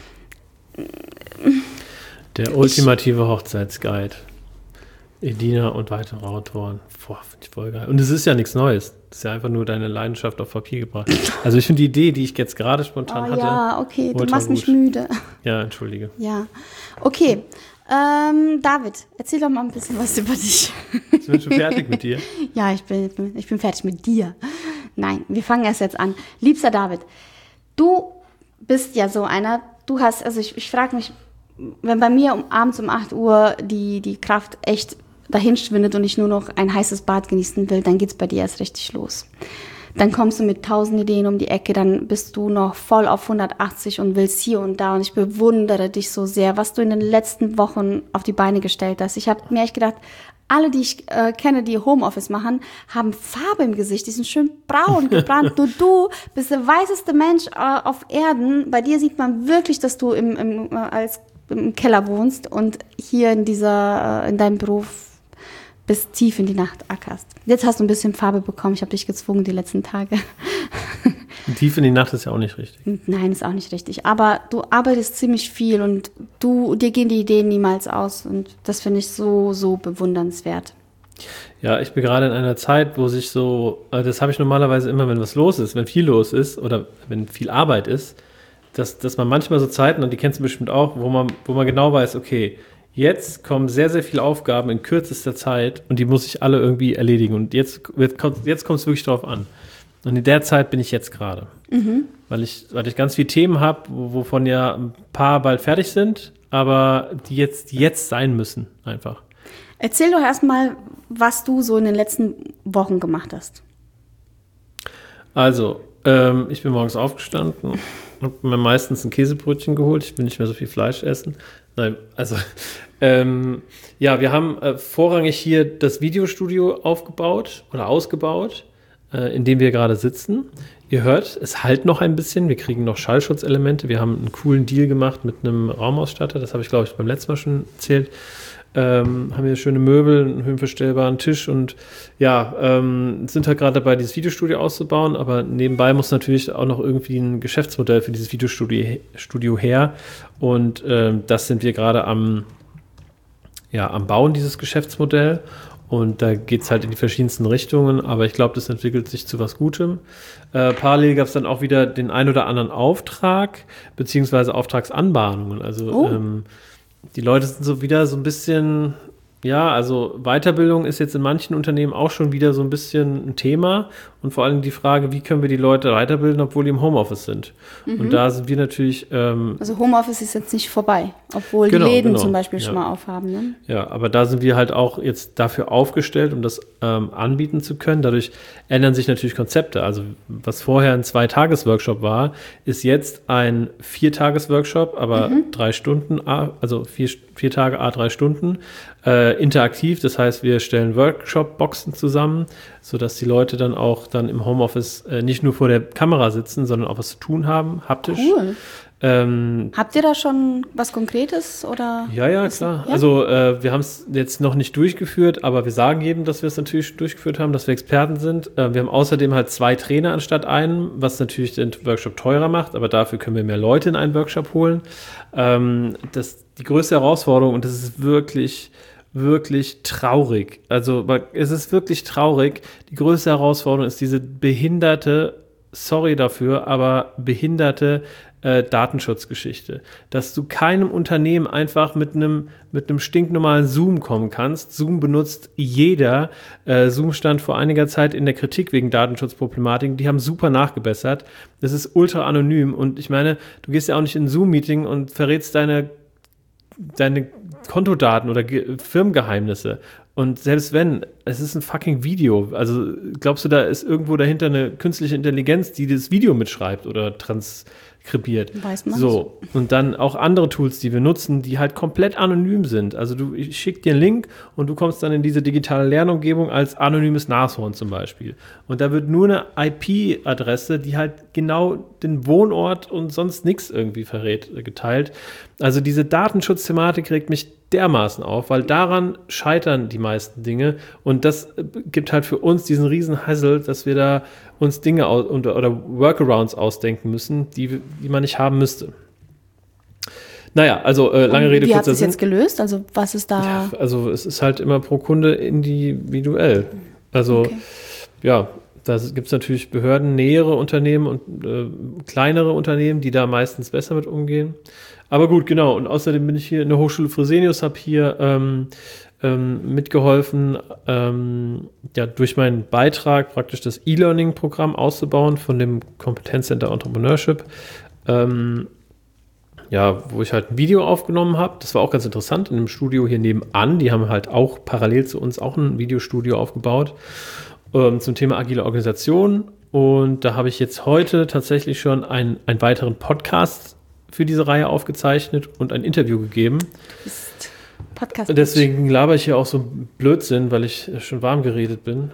Der ultimative Hochzeitsguide. Edina und weitere Autoren. Boah, finde ich voll geil. Und es ist ja nichts Neues. Das ist ja einfach nur deine Leidenschaft auf Papier gebracht. Also ich finde die Idee, die ich jetzt gerade spontan hatte. Ja, okay, du ultra machst mich gut. müde. Ja, entschuldige. Ja, okay. David, erzähl doch mal ein bisschen was über dich. Ich bin schon fertig mit dir. Ja, ich bin fertig mit dir. Nein, wir fangen erst jetzt an. Liebster David, du bist ja so einer, ich frage mich, wenn bei mir abends um 8 Uhr die Kraft echt dahin schwindet und ich nur noch ein heißes Bad genießen will, dann geht's bei dir erst richtig los. Dann kommst du mit 1000 Ideen um die Ecke, dann bist du noch voll auf 180 und willst hier und da, und ich bewundere dich so sehr, was du in den letzten Wochen auf die Beine gestellt hast. Ich habe mir echt gedacht, Alle, die ich kenne, die Homeoffice machen, haben Farbe im Gesicht. Die sind schön braun gebrannt. Nur du bist der weißeste Mensch auf Erden. Bei dir sieht man wirklich, dass du im Keller wohnst und hier in deinem Beruf bis tief in die Nacht ackerst. Jetzt hast du ein bisschen Farbe bekommen. Ich habe dich gezwungen die letzten Tage. Tief in die Nacht ist ja auch nicht richtig. Nein, ist auch nicht richtig. Aber du arbeitest ziemlich viel und dir gehen die Ideen niemals aus. Und das finde ich so, so bewundernswert. Ja, ich bin gerade in einer Zeit, wo sich so, das habe ich normalerweise immer, wenn was los ist, wenn viel los ist oder wenn viel Arbeit ist, dass man manchmal so Zeiten, und die kennst du bestimmt auch, wo man genau weiß, okay, jetzt kommen sehr, sehr viele Aufgaben in kürzester Zeit und die muss ich alle irgendwie erledigen. Und jetzt kommt es wirklich drauf an. Und in der Zeit bin ich jetzt gerade. Weil ich ganz viele Themen habe, wovon ja ein paar bald fertig sind, aber die jetzt sein müssen einfach. Erzähl doch erstmal, was du so in den letzten Wochen gemacht hast. Also, ich bin morgens aufgestanden, habe mir meistens ein Käsebrötchen geholt. Ich will nicht mehr so viel Fleisch essen. Nein, also ja, wir haben vorrangig hier das Videostudio aufgebaut oder ausgebaut, in dem wir gerade sitzen. Ihr hört, es hallt noch ein bisschen. Wir kriegen noch Schallschutzelemente. Wir haben einen coolen Deal gemacht mit einem Raumausstatter. Das habe ich, glaube ich, beim letzten Mal schon erzählt. Haben wir schöne Möbel, einen höhenverstellbaren Tisch und ja, sind halt gerade dabei, dieses Videostudio auszubauen, aber nebenbei muss natürlich auch noch irgendwie ein Geschäftsmodell für dieses Videostudio her und das sind wir gerade am Bauen, dieses Geschäftsmodell, und da geht es halt in die verschiedensten Richtungen, aber ich glaube, das entwickelt sich zu was Gutem. Parallel gab es dann auch wieder den ein oder anderen Auftrag, beziehungsweise Auftragsanbahnungen, also die Leute sind so wieder so ein bisschen, ja, also Weiterbildung ist jetzt in manchen Unternehmen auch schon wieder so ein bisschen ein Thema und vor allem die Frage, wie können wir die Leute weiterbilden, obwohl die im Homeoffice sind. Und da sind wir natürlich... also Homeoffice ist jetzt nicht vorbei, obwohl die Läden zum Beispiel schon mal aufhaben. Ne? Ja, aber da sind wir halt auch jetzt dafür aufgestellt, um das anbieten zu können. Dadurch ändern sich natürlich Konzepte. Also was vorher ein 2-Tages-Workshop war, ist jetzt ein 4-Tages-Workshop, aber 3 Stunden, also 4 Tage, 3 Stunden, interaktiv. Das heißt, wir stellen Workshop-Boxen zusammen, sodass die Leute dann auch im Homeoffice nicht nur vor der Kamera sitzen, sondern auch was zu tun haben, haptisch. Cool. Habt ihr da schon was Konkretes? Oder ja, klar. Ja? Also wir haben es jetzt noch nicht durchgeführt, aber wir sagen jedem, dass wir es natürlich durchgeführt haben, dass wir Experten sind. Wir haben außerdem halt 2 Trainer anstatt einen, was natürlich den Workshop teurer macht, aber dafür können wir mehr Leute in einen Workshop holen. Die größte Herausforderung, und das ist wirklich, wirklich traurig. Also es ist wirklich traurig. Die größte Herausforderung ist diese behinderte, sorry dafür, aber behinderte Datenschutzgeschichte. Dass du keinem Unternehmen einfach mit einem stinknormalen Zoom kommen kannst. Zoom benutzt jeder. Zoom stand vor einiger Zeit in der Kritik wegen Datenschutzproblematiken. Die haben super nachgebessert. Das ist ultra anonym und ich meine, du gehst ja auch nicht in ein Zoom-Meeting und verrätst deine Kontodaten oder Firmengeheimnisse. Und selbst wenn, es ist ein fucking Video. Also glaubst du, da ist irgendwo dahinter eine künstliche Intelligenz, die das Video mitschreibt oder transkribiert? Weiß man so. Und dann auch andere Tools, die wir nutzen, die halt komplett anonym sind. Also ich schicke dir einen Link und du kommst dann in diese digitale Lernumgebung als anonymes Nashorn zum Beispiel. Und da wird nur eine IP-Adresse, die halt genau den Wohnort und sonst nichts irgendwie verrät, geteilt. Also diese Datenschutzthematik regt mich dermaßen auf, weil daran scheitern die meisten Dinge und das gibt halt für uns diesen riesen Hassel, dass wir da uns Dinge oder Workarounds ausdenken müssen, die man nicht haben müsste. Naja, also lange Rede, kurzer Sinn. Wie habt ihr es jetzt gelöst? Also was ist da? Ja, also es ist halt immer pro Kunde individuell. Also ja, da gibt es natürlich Behörden, nähere Unternehmen und kleinere Unternehmen, die da meistens besser mit umgehen. Aber gut, genau. Und außerdem bin ich hier in der Hochschule Fresenius, habe hier mitgeholfen, durch meinen Beitrag praktisch das E-Learning-Programm auszubauen von dem Kompetenzcenter Entrepreneurship. Wo ich halt ein Video aufgenommen habe. Das war auch ganz interessant in einem Studio hier nebenan. Die haben halt auch parallel zu uns auch ein Videostudio aufgebaut zum Thema agile Organisation. Und da habe ich jetzt heute tatsächlich schon einen weiteren Podcast für diese Reihe aufgezeichnet und ein Interview gegeben. Du bist Podcast. Deswegen laber ich hier auch so Blödsinn, weil ich schon warm geredet bin.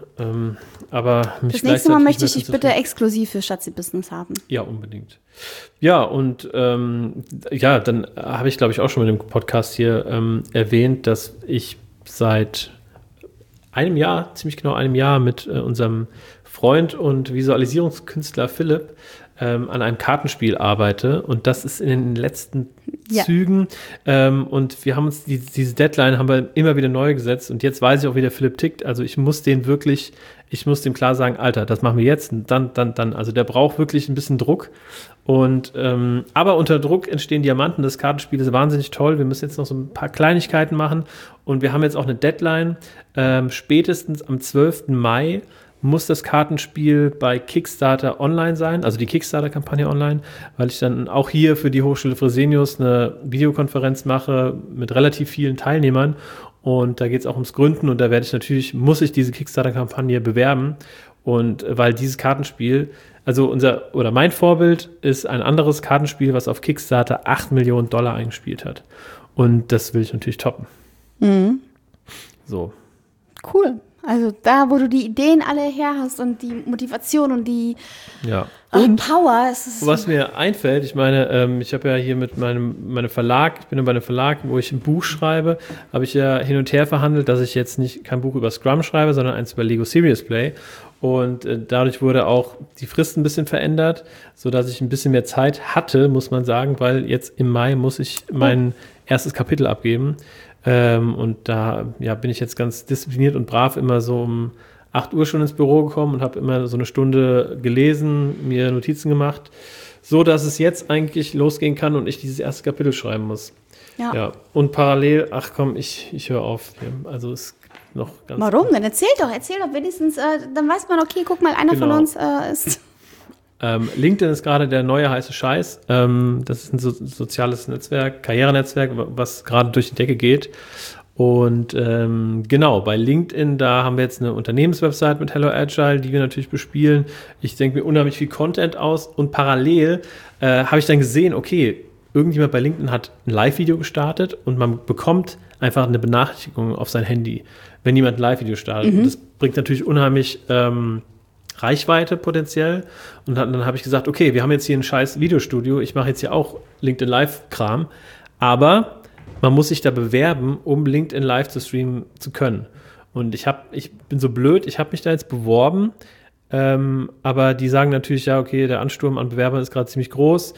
Aber mich das nächste Mal möchte ich dich bitte exklusiv für Schatzi Business haben. Ja, unbedingt. Ja, und dann habe ich, glaube ich, auch schon mal im Podcast hier erwähnt, dass ich seit ziemlich genau einem Jahr mit unserem Freund und Visualisierungskünstler Philipp an einem Kartenspiel arbeite, und das ist in den letzten Zügen, und wir haben uns diese Deadline haben wir immer wieder neu gesetzt, und jetzt weiß ich auch, wie der Philipp tickt. Also ich muss dem klar sagen, Alter, das machen wir jetzt, und dann, also der braucht wirklich ein bisschen Druck, und aber unter Druck entstehen Diamanten. Das Kartenspiel ist wahnsinnig toll. Wir müssen jetzt noch so ein paar Kleinigkeiten machen, und wir haben jetzt auch eine Deadline. Spätestens am 12. Mai muss das Kartenspiel bei Kickstarter online sein, also die Kickstarter-Kampagne online, weil ich dann auch hier für die Hochschule Fresenius eine Videokonferenz mache mit relativ vielen Teilnehmern, und da geht es auch ums Gründen, und da muss ich diese Kickstarter-Kampagne bewerben, und weil dieses Kartenspiel, also mein Vorbild ist ein anderes Kartenspiel, was auf Kickstarter $8 Millionen eingespielt hat, und das will ich natürlich toppen. Mhm. So. Cool. Also da, wo du die Ideen alle her hast und die Motivation und die Power. Was mir einfällt, ich meine, ich habe ja hier mit meinem Verlag, ich bin ja bei einem Verlag, wo ich ein Buch schreibe, habe ich ja hin und her verhandelt, dass ich jetzt kein Buch über Scrum schreibe, sondern eins über Lego Serious Play. Und dadurch wurde auch die Frist ein bisschen verändert, sodass ich ein bisschen mehr Zeit hatte, muss man sagen, weil jetzt im Mai muss ich mein erstes Kapitel abgeben. Und da bin ich jetzt ganz diszipliniert und brav immer so um 8 Uhr schon ins Büro gekommen und habe immer so eine Stunde gelesen, mir Notizen gemacht, so dass es jetzt eigentlich losgehen kann und ich dieses erste Kapitel schreiben muss. Ja. Und parallel, ich höre auf. Also es gibt noch ganz. Warum denn? Erzähl doch wenigstens, dann weiß man, okay, guck mal, einer von uns ist. LinkedIn ist gerade der neue heiße Scheiß. Das ist ein soziales Netzwerk, Karrierenetzwerk, was gerade durch die Decke geht. Und bei LinkedIn, da haben wir jetzt eine Unternehmenswebsite mit Hello Agile, die wir natürlich bespielen. Ich denke mir unheimlich viel Content aus, und parallel habe ich dann gesehen, okay, irgendjemand bei LinkedIn hat ein Live-Video gestartet, und man bekommt einfach eine Benachrichtigung auf sein Handy, wenn jemand ein Live-Video startet. Und das bringt natürlich unheimlich Reichweite potenziell, und dann habe ich gesagt, okay, wir haben jetzt hier ein scheiß Videostudio, ich mache jetzt hier auch LinkedIn Live-Kram, aber man muss sich da bewerben, um LinkedIn Live zu streamen zu können. Und ich bin so blöd, ich habe mich da jetzt beworben, aber die sagen natürlich, ja, okay, der Ansturm an Bewerbern ist gerade ziemlich groß,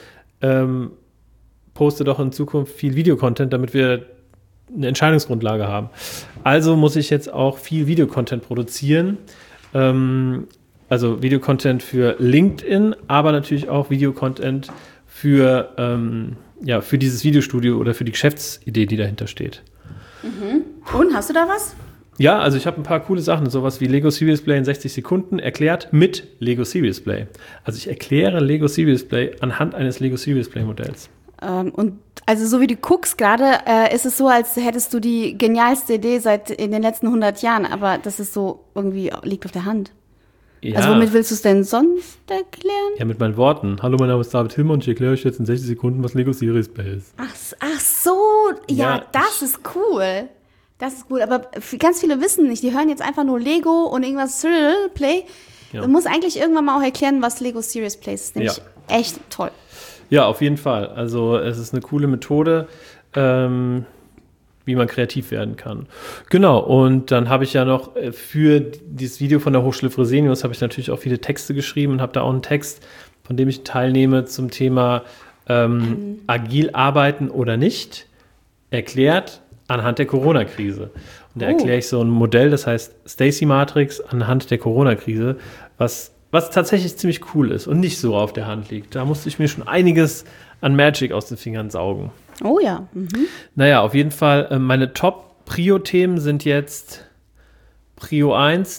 poste doch in Zukunft viel Videocontent, damit wir eine Entscheidungsgrundlage haben. Also muss ich jetzt auch viel Videocontent produzieren, also Videocontent für LinkedIn, aber natürlich auch Videocontent für dieses Videostudio oder für die Geschäftsidee, die dahinter steht. Und, hast du da was? Ja, also ich habe ein paar coole Sachen, sowas wie Lego Serious Play in 60 Sekunden erklärt mit Lego Serious Play. Also ich erkläre Lego Serious Play anhand eines Lego Serious Play Modells. Und also so wie du guckst gerade, ist es so, als hättest du die genialste Idee seit in den letzten 100 Jahren, aber das ist so irgendwie, liegt auf der Hand. Ja. Also womit willst du es denn sonst erklären? Ja, mit meinen Worten. Hallo, mein Name ist David Hillmann und ich erkläre euch jetzt in 60 Sekunden, was Lego Serious Play ist. Ach so, ja, das ist cool. Das ist cool, aber ganz viele wissen nicht. Die hören jetzt einfach nur Lego und irgendwas Serious Play. Ja. Du musst eigentlich irgendwann mal auch erklären, was Lego Serious Play ist. Nämlich echt toll. Ja, auf jeden Fall. Also es ist eine coole Methode, wie man kreativ werden kann. Genau, und dann habe ich ja noch für dieses Video von der Hochschule Fresenius habe ich natürlich auch viele Texte geschrieben und habe da auch einen Text, von dem ich teilnehme, zum Thema agil arbeiten oder nicht, erklärt anhand der Corona-Krise. Und da erkläre ich so ein Modell, das heißt Stacy Matrix anhand der Corona-Krise, was tatsächlich ziemlich cool ist und nicht so auf der Hand liegt. Da musste ich mir schon einiges an Magic aus den Fingern saugen. Oh ja. Naja, auf jeden Fall, meine Top-Prio-Themen sind jetzt Prio 1,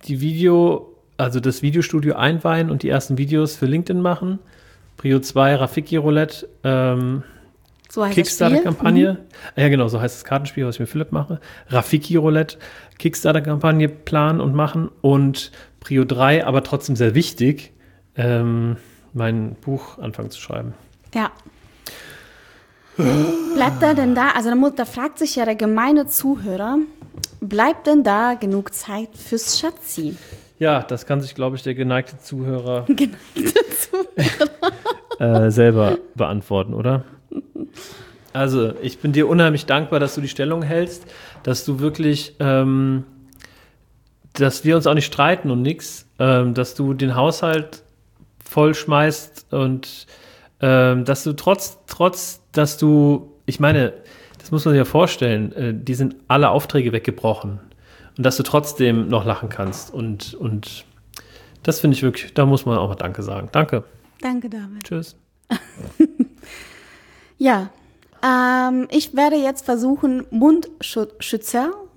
das Videostudio einweihen und die ersten Videos für LinkedIn machen. Prio 2, Rafiki Roulette, so heißt Kickstarter-Kampagne. Ja, genau, so heißt das Kartenspiel, was ich mit Philipp mache. Rafiki Roulette, Kickstarter-Kampagne planen und machen. Und Prio 3, aber trotzdem sehr wichtig, mein Buch anfangen zu schreiben. Ja. Bleibt da denn da, also da fragt sich ja der gemeine Zuhörer, bleibt denn da genug Zeit fürs Schatzi? Ja, das kann sich, glaube ich, der geneigte Zuhörer selber beantworten, oder? Also, ich bin dir unheimlich dankbar, dass du die Stellung hältst, dass du wirklich, dass wir uns auch nicht streiten und nix, dass du den Haushalt vollschmeißt und dass du dass du, ich meine, das muss man sich ja vorstellen, die sind alle Aufträge weggebrochen und dass du trotzdem noch lachen kannst und das finde ich wirklich, da muss man auch mal Danke sagen. Danke. Danke, David. Tschüss. Ja, ich werde jetzt versuchen, Mundschutz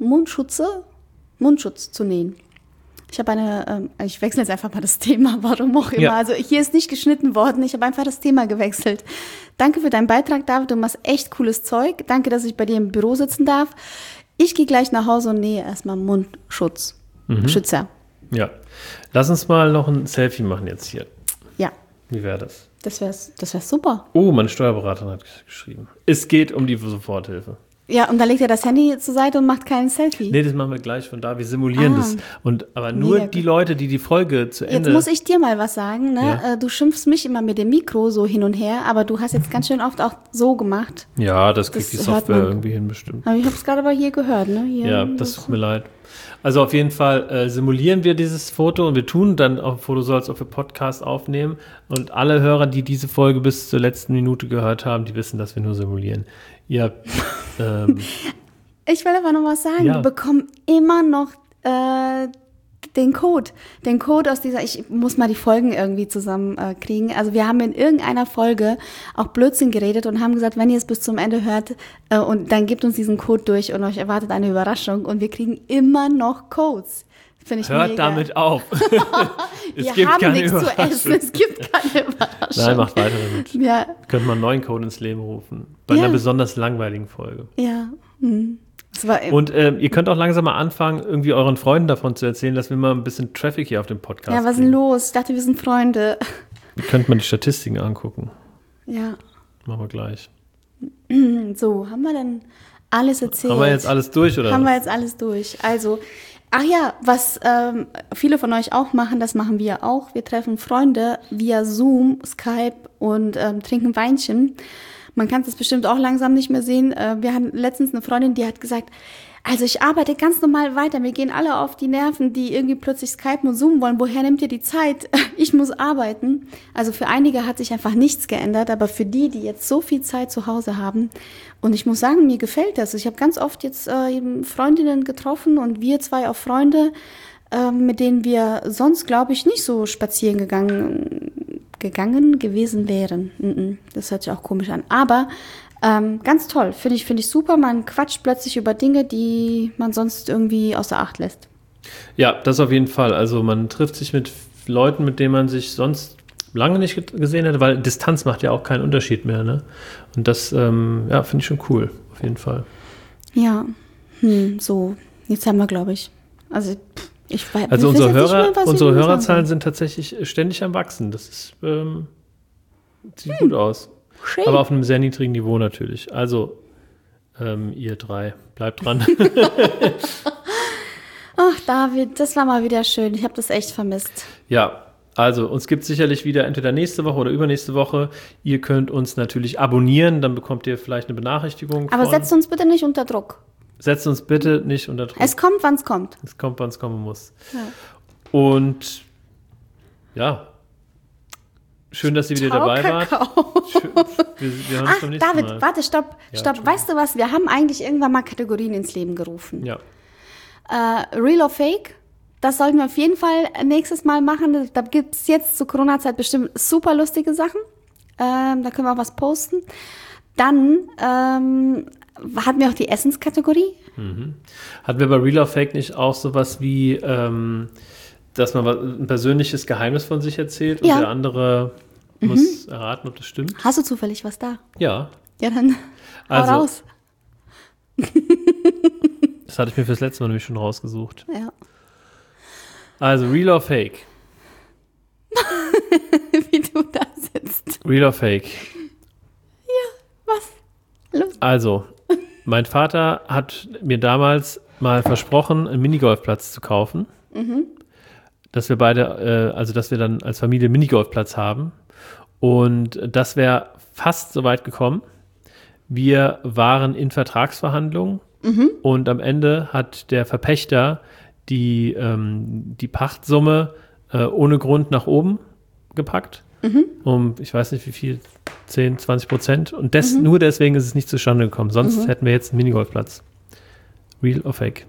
zu nähen. Ich habe ich wechsle jetzt einfach mal das Thema, warum auch immer. Ja. Also hier ist nicht geschnitten worden, ich habe einfach das Thema gewechselt. Danke für deinen Beitrag, David, du machst echt cooles Zeug. Danke, dass ich bei dir im Büro sitzen darf. Ich gehe gleich nach Hause und nähe erstmal Schützer. Ja, lass uns mal noch ein Selfie machen jetzt hier. Ja. Wie wäre das? Das wär super. Oh, meine Steuerberaterin hat geschrieben. Es geht um die Soforthilfe. Ja, und dann legt er das Handy zur Seite und macht kein Selfie. Nee, das machen wir gleich von da. Wir simulieren das. Aber nur die Leute, die Folge zu Ende... Jetzt muss ich dir mal was sagen. Ne? Ja. Du schimpfst mich immer mit dem Mikro so hin und her, aber du hast jetzt ganz schön oft auch so gemacht. Ja, das kriegt die Software irgendwie hin bestimmt. Aber ich habe es gerade aber hier gehört. Ne? Ja, das tut mir leid. Also auf jeden Fall simulieren wir dieses Foto und wir tun dann auch ein Foto so, als ob wir Podcast aufnehmen. Und alle Hörer, die diese Folge bis zur letzten Minute gehört haben, die wissen, dass wir nur simulieren. Ja. Ich will aber noch was sagen. Ja. Wir bekommen immer noch den Code aus dieser, ich muss mal die Folgen irgendwie zusammenkriegen. Also wir haben in irgendeiner Folge auch Blödsinn geredet und haben gesagt, wenn ihr es bis zum Ende hört und dann gebt uns diesen Code durch und euch erwartet eine Überraschung und wir kriegen immer noch Codes. Finde ich Hört mega. Damit auf. Wir haben nichts zu essen, es gibt keine Überraschung. Nein, macht weiter damit. Ja. Könnte man einen neuen Code ins Leben rufen. Bei einer besonders langweiligen Folge. Ja. Und ihr könnt auch langsam mal anfangen, irgendwie euren Freunden davon zu erzählen, dass wir mal ein bisschen Traffic hier auf dem Podcast Ja, was ist denn los? Ich dachte, wir sind Freunde. Ihr könnt mal die Statistiken angucken. Ja. Machen wir gleich. So, haben wir denn alles erzählt? Haben wir jetzt alles durch, oder? Haben wir jetzt alles durch. Also, ach ja, was viele von euch auch machen, das machen wir auch. Wir treffen Freunde via Zoom, Skype und trinken Weinchen. Man kann es bestimmt auch langsam nicht mehr sehen. Wir hatten letztens eine Freundin, die hat gesagt, also ich arbeite ganz normal weiter. Mir gehen alle auf die Nerven, die irgendwie plötzlich Skypen und Zoom wollen. Woher nimmt ihr die Zeit? Ich muss arbeiten. Also für einige hat sich einfach nichts geändert, aber für die jetzt so viel Zeit zu Hause haben. Und ich muss sagen, mir gefällt das. Ich habe ganz oft jetzt eben Freundinnen getroffen und wir zwei auch Freunde, mit denen wir sonst, glaube ich, nicht so spazieren gegangen gewesen wären. Das hört sich auch komisch an. Aber ganz toll, finde ich super. Man quatscht plötzlich über Dinge, die man sonst irgendwie außer Acht lässt. Ja, das auf jeden Fall. Also man trifft sich mit Leuten, mit denen man sich sonst lange nicht gesehen hätte, weil Distanz macht ja auch keinen Unterschied mehr. Ne? Und das finde ich schon cool, auf jeden Fall. Ja, so, jetzt haben wir, glaube ich, unsere Hörerzahlen sind tatsächlich ständig am Wachsen. Das ist, sieht gut aus. Schön. Aber auf einem sehr niedrigen Niveau natürlich. Also, ihr drei, bleibt dran. Ach, David, das war mal wieder schön. Ich habe das echt vermisst. Ja, also uns gibt es sicherlich wieder entweder nächste Woche oder übernächste Woche. Ihr könnt uns natürlich abonnieren, dann bekommt ihr vielleicht eine Benachrichtigung. Aber setzt uns bitte nicht unter Druck. Setzt uns bitte nicht unter Druck. Es kommt, wann es kommt. Es kommt, wann es kommen muss. Ja. Und ja, schön, dass ihr wieder dabei wart. Wir hören uns beim nächsten David, Mal. Warte, stopp. Weißt du was? Wir haben eigentlich irgendwann mal Kategorien ins Leben gerufen. Ja. Real or Fake? Das sollten wir auf jeden Fall nächstes Mal machen. Da gibt es jetzt zur Corona-Zeit bestimmt super lustige Sachen. Da können wir auch was posten. Dann hatten wir auch die Essenskategorie. Mhm. Hatten wir bei Real or Fake nicht auch sowas wie, dass man ein persönliches Geheimnis von sich erzählt und der andere muss erraten, ob das stimmt? Hast du zufällig was da? Ja. Ja, dann hau raus. Das hatte ich mir fürs letzte Mal nämlich schon rausgesucht. Ja. Also, Real or Fake? Wie du da sitzt. Real or Fake? Ja, was? Also, mein Vater hat mir damals mal versprochen, einen Minigolfplatz zu kaufen. Dass wir beide, dass wir dann als Familie einen Minigolfplatz haben. Und das wäre fast so weit gekommen. Wir waren in Vertragsverhandlungen und am Ende hat der Verpächter die Pachtsumme ohne Grund nach oben gepackt. Ich weiß nicht wie viel, 10, 20%. Und nur deswegen ist es nicht zustande gekommen. Sonst hätten wir jetzt einen Minigolfplatz. Real or fake?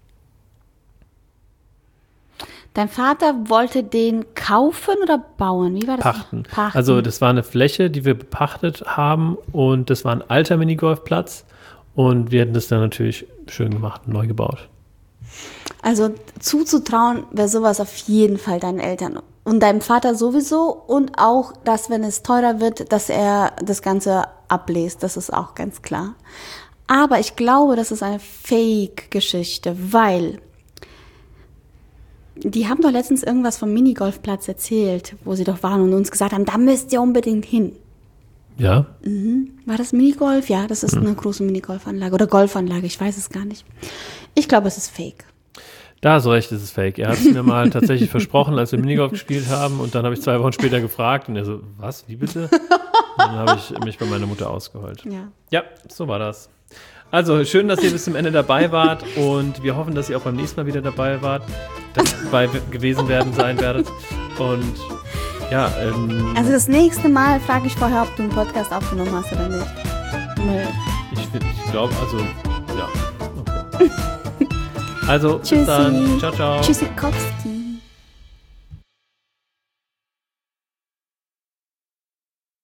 Dein Vater wollte den kaufen oder bauen? Wie war das? Pachten. Also das war eine Fläche, die wir bepachtet haben und das war ein alter Minigolfplatz und wir hätten das dann natürlich schön gemacht, neu gebaut. Also zuzutrauen wäre sowas auf jeden Fall deinen Eltern und deinem Vater sowieso und auch, dass wenn es teurer wird, dass er das Ganze ablesen, das ist auch ganz klar. Aber ich glaube, das ist eine Fake-Geschichte, weil die haben doch letztens irgendwas vom Minigolfplatz erzählt, wo sie doch waren und uns gesagt haben, da müsst ihr unbedingt hin. Ja? War das Minigolf? Ja, das ist eine große Minigolfanlage oder Golfanlage, ich weiß es gar nicht. Ich glaube, es ist fake. Da hast du recht, es ist fake. Er hat es mir mal tatsächlich versprochen, als wir Minigolf gespielt haben und dann habe ich 2 Wochen später gefragt und er so, was, wie bitte? Und dann habe ich mich bei meiner Mutter ausgeheult. Ja, so war das. Also schön, dass ihr bis zum Ende dabei wart und wir hoffen, dass ihr auch beim nächsten Mal wieder dabei sein werdet. Und ja, also das nächste Mal frage ich vorher, ob du einen Podcast aufgenommen hast oder nicht. Ich glaube, also, ja, okay. Also, Tschüssi. bis dann. Ciao, ciao. Tschüssikowski.